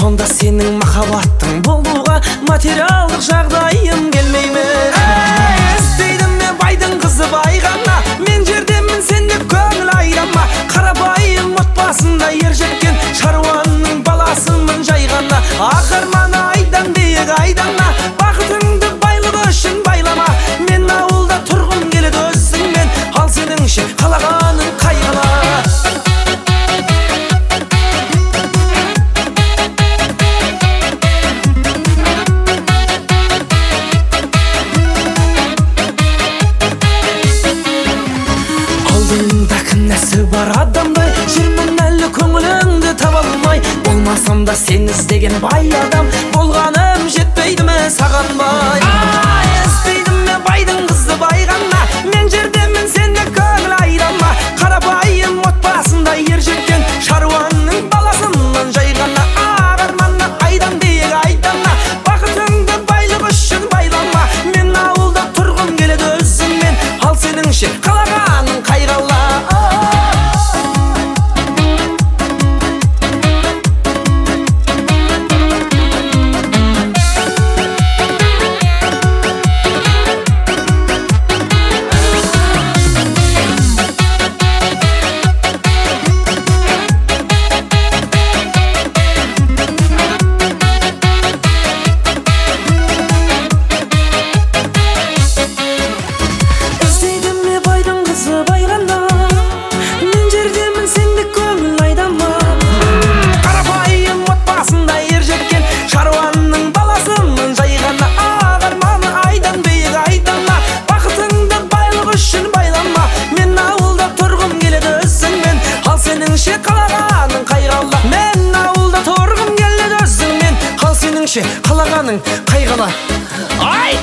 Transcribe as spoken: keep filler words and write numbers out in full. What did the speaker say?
болмасам да сенің махаббаттың болуға материалдық жағдайым келмеймін. Іздейдім мен байдың қызы бай ғана, мен жердемін сенде көңіл айрама. Қарапайым отбасында ер жеткен шаруаның баласымын жай ғана. Ақ арманы айдан биік айдана, бақытыңды байлығы үшін байлама. Мен ауылда тұрғым келеді өзіңмен, ал сенің ше қалағаның қай қала? Алдыңда кінәсі бар адамдай жүрмін әлі көңіліңді таба алмай. Болмасам да сен іздеген бай адам, болғаным жетпейді ме саған бай? Іздейдім мен байдың қызы бай ғана, мен жердемін сенде көңіл айрама. Қарапайым отбасында ер жеткен шаруаның баласымын жай ғана. Ақ арманы айдан биік айдана, бақытыңды байлық үшін байлама. Мен ауылда тұрғым келеді өзіңмен, ал сенің ше қалағаның қай қала? Қалағаның қай қала? Ай!